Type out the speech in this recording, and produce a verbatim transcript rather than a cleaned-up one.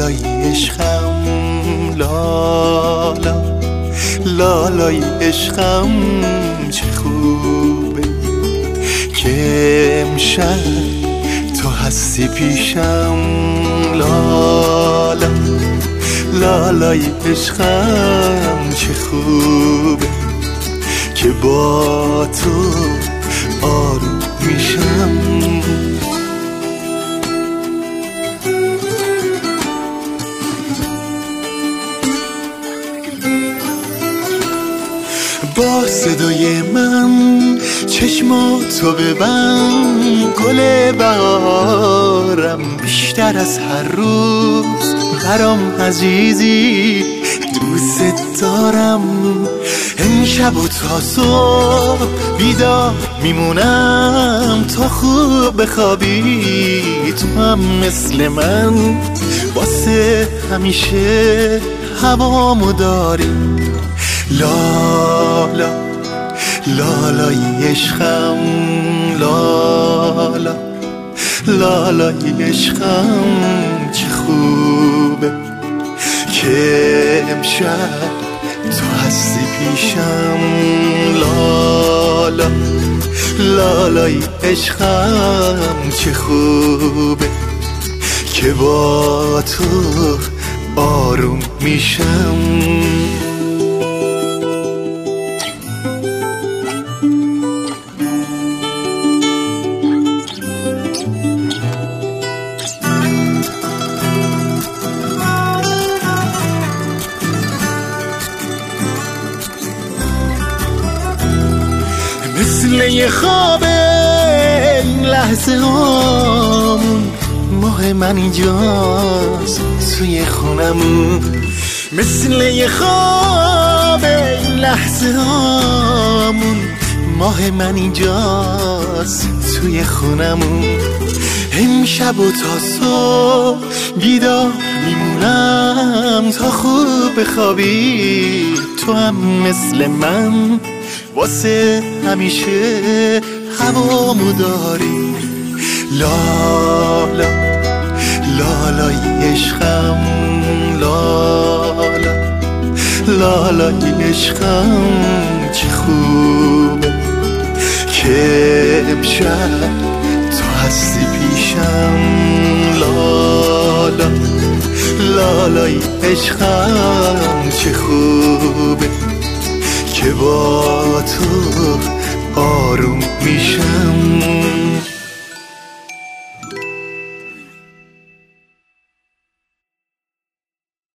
لالای عشقم لالا لالای عشقم چه خوبه که امشب تو هستی پیشم لالا لالای عشقم چه خوبه که با تو آروم میشم با صدای من چشماتو ببند گل بهارم بیشتر از هر روز برام عزیزی دوست دارم امشب و تا صبح بیدار میمونم تا خوب بخوابی تو هم مثل من واسه همیشه هوامو داری لالا لالای عشقم لالا لالای عشقم چه خوبه که امشب تو هستی پیشم لالا لالای عشقم چه خوبه که با تو آروم میشم مثل یه خواب این لحظه هامون ماه من اینجاست توی خونمون مثل یه خواب این لحظه هامون ماه من اینجاست توی خونمون امشب و تا صبح بیدار میمونم تا خوب بخوابی تو هم مثل من واسه همیشه هوامو داری لالا لالای عشقم لالا لالای عشقم چه خوبه که امشب تو هستی پیشم لالا لالای عشقم چه خوبه که با تو آروم میشم